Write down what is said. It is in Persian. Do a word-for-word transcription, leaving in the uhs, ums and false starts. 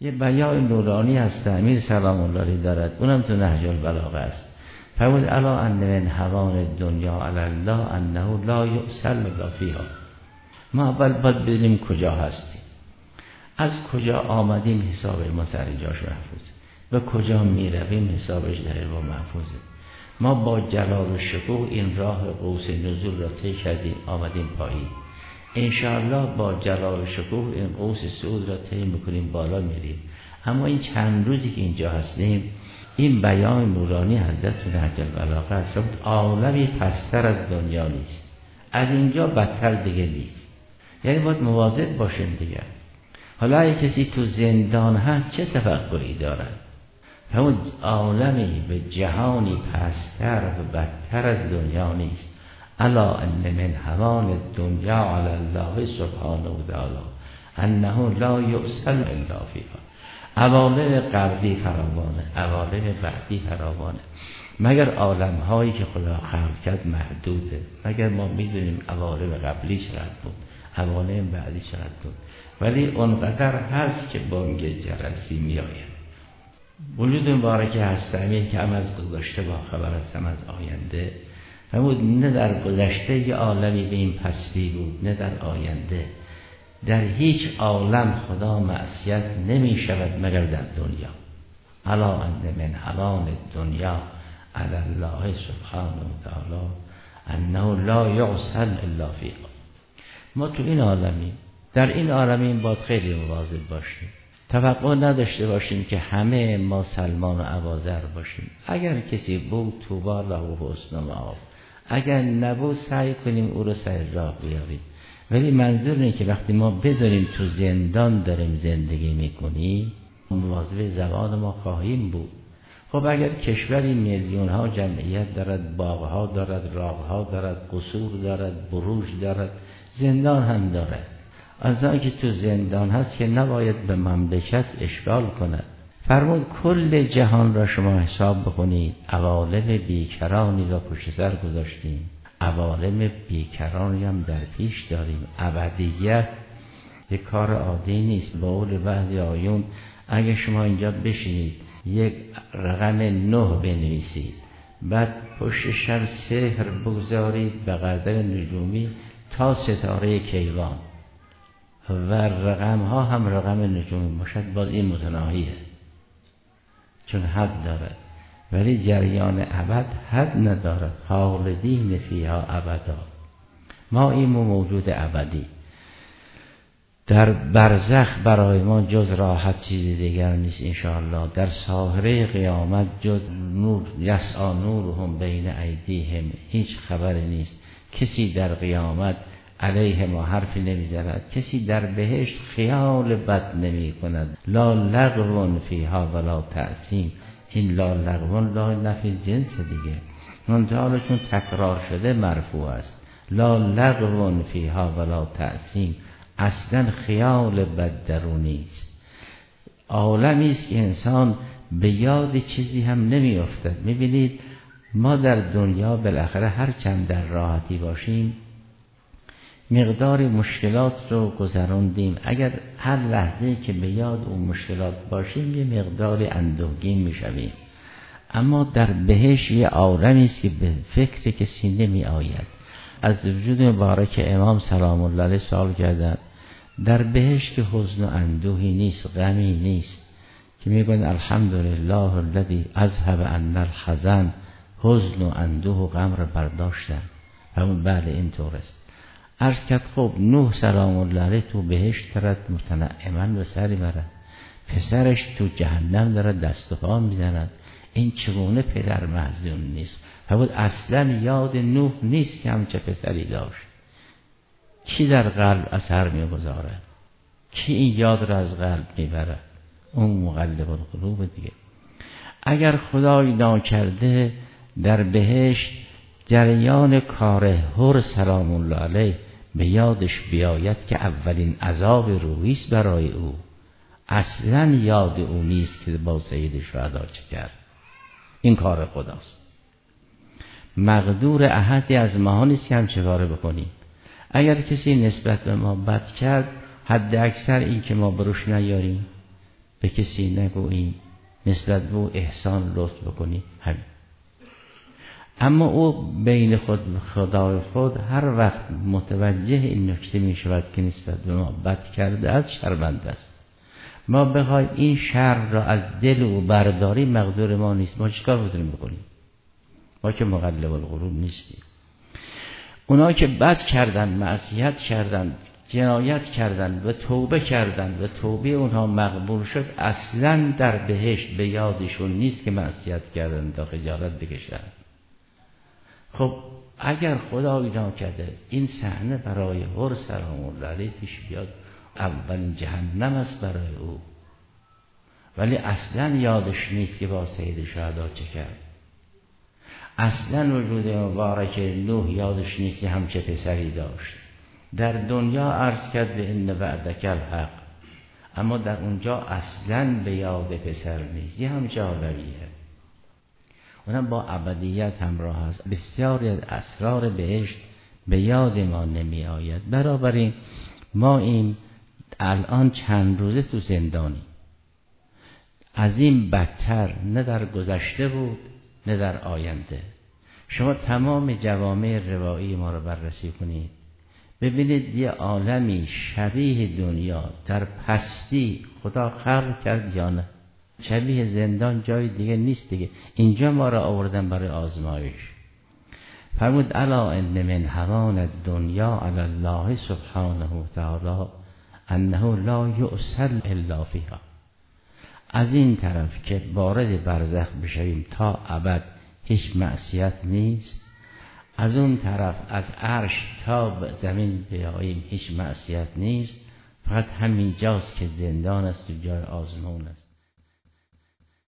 یه بیان نورانی از امیر سلام الله علیه دارد، اونم تو نهج البلاغه است. فرمود الا ان من هوان دنیا علی الله انه لا یؤسل الا فیها. ما اول باید بدونیم کجا هستیم، از کجا آمدیم حساب ما سر جاش محفوظ، به کجا میرویم حسابش در ما محفوظه. ما با جلال و شکوه این راه قوس نزول را طی کردیم، آمدیم پایین. انشاءالله با جلال و شکوه این قوس صعود را طی میکنیم، بالا میریم. اما این چند روزی که اینجا هستیم، این بیان نورانی حضرت نهج البلاغه است. عالمی پستر از دنیا نیست، از اینجا بدتر دیگه نیست. یعنی باید مواظب باشیم دیگه. حالا اگه کسی تو زندان هست چه تفکری دارد؟ همون عالمی به جهانی پستر و بدتر از دنیا نیست. الا ان من هوان دنیا علی الله سبحانه و تعالی انه لا یؤسل الا فیها. عوالم قبلی فراوانه، عوالم بعدی فراوانه، مگر عالم هایی که خدا خلق کرد محدوده. مگر ما میدونیم عوالم قبلی چقدر بود، عوالم بعدی چقدر بود، ولی اونقدر هست که بانگ جرسی میآید. وجود مبارک هستمی که هم از گذشته با خبر هستم از آینده. همون نه در گذشته یه عالمی به این پستی بود، نه در آینده. در هیچ عالم خدا معصیت نمی شود مگر در دنیا. الا ان من هوان دنیا علی الله سبحانه و تعالی انه لا یعصل الا فیها. ما تو این عالمی، در این عالمی باید خیلی مواظب باشیم. توقع نداشته باشیم که همه ما سلمان و عوازر باشیم. اگر کسی بود توبا له و حسن مآب، اگر نبود سعی کنیم او رو سر راه بیاریم. ولی منظور اینه که وقتی ما بدونیم تو زندان داریم زندگی میکنیم، مواظب زبان ما خواهیم بود. خب اگر کشوری میلیون ها جمعیت دارد، باغ ها دارد، راغ ها دارد، قصور دارد، بروج دارد، زندان هم دارد. از آن که تو زندان هست که نباید به مملکت اشغال کند. فرمود کل جهان را شما حساب بکنید، عوالم بیکرانی را پشت سر گذاشتیم، عوالم بیکرانی هم در پیش داریم. ابدیت یک کار عادی نیست. به قول بعضی آیون اگه شما اینجا بشینید یک رقم نه بنویسید، بعد پشتش هم سحر بگذارید به قدر نجومی تا ستاره کیوان و رقم ها هم رقم نجومی باشد، باز این متناهیه، چون حد دارد. ولی جریان ابد حد ندارد. خالدین فیها ابدا. ما این موجود ابدی. در برزخ برای ما جز راحت چیزی دیگر نیست انشاءالله. در ساحره قیامت جز نور یسعی نورهم بین ایدیهم هیچ خبری نیست. کسی در قیامت علیه ما حرفی نمیزند، کسی در بهشت خیال بد نمی کند. لا لغو فیها ولا تأثیم. این لا لغو لا نفی جنس دیگه، منتها چون تکرار شده مرفوع است. لا لغو فیها ولا تأثیم، اصلا خیال بد درو نیست. عالمی است که انسان به یاد چیزی هم نمی افتد. میبینید ما در دنیا بالاخره هر چند در راحتی باشیم مقدار مشکلات رو گذراندیم. اگر هر لحظه که به یاد اون مشکلات باشیم یه مقدار اندوهگین میشویم. اما در بهشت یه عالمی است که به فکر کسی نمی آید. از وجود مبارک امام سلام الله علیه سوال کردند در بهشت که حزن و اندوهی نیست، غمی نیست، که میگن الحمدلله الذی اذهب عنا الحزن، حزن و اندوه و غم را برداشتن. همون بله اینطور است. عرض کرد خب نوح سلام الله علیه تو بهشت دارد متنعما به سری برد، پسرش تو جهنم دارد دست و پا میزند، این چگونه پدر محزون نیست؟ فرمود اصلا یاد نوح نیست که همچه پسری داشت. کی در قلب اثر میگذارد؟ کی این یاد را از قلب میبرد؟ اون مقلب القلوب دیگه. اگر خدای ناکرده در بهشت جریان کار هر سلام الله علیه به یادش بیاید که اولین عذاب روحی است برای او، اصلا یاد او نیست که با سید شهدا چه کرد. این کار خداست. مقدور احدی از ما نیست که هم چه کاره بکنیم. اگر کسی نسبت به ما بد کرد حد اکثر این که ما بروش نیاریم، به کسی نگوییم، نسبت به او احسان لطف بکنیم، همین. اما او بین خود و خدای خود هر وقت متوجه این نکته می شود که نسبت به ما بد کرده است، شرمنده است. ما بخوایم این شر را از دل او برداری مقدور ما نیست. ما چیکار میتونیم بکنیم؟ ما که مغلب القلوب نیستیم. اونا که بد کردن، معصیت کردن، جنایت کردن و توبه کردن و توبه اونها مقبول شد، اصلا در بهشت به یادشون نیست که معصیت کردن تا خجالت بکشن. خب اگر خدا اینا کرده این صحنه برای هر سلام الله علیه پیش بیاد، اولین جهنم است برای او، ولی اصلا یادش نیست که با سید شهدا چه کرد. اصلا وجود مبارک نوح یادش نیست هم چه پسری داشت. در دنیا عرض کرد به ان وعدک الحق، اما در اونجا اصلا به یاد پسر نیست. یه هم جالبیه، اونم با ابدیت همراه هست. بسیاری از اسرار بهشت به یاد ما نمی آید. بنابراین ما این الان چند روزه تو زندانی، از این بدتر نه در گذشته بود نه در آینده. شما تمام جوامع روایی ما رو بررسی کنید، ببینید یه عالمی شبیه دنیا در پستی خدا خلق کرد یا نه؟ شبیه زندان جای دیگه نیست دیگه. اینجا ما را آوردن برای آزمایش. فرمود الا ان من هوان الدنیا علی الله سبحانه و تعالی انه لا یؤسل الا فیها. از این طرف که وارد برزخ بشویم تا ابد هیچ معصیت نیست، از اون طرف از عرش تا به زمین بیاییم هیچ معصیت نیست، فقط همین جاست که زندان است و جای آزمون است.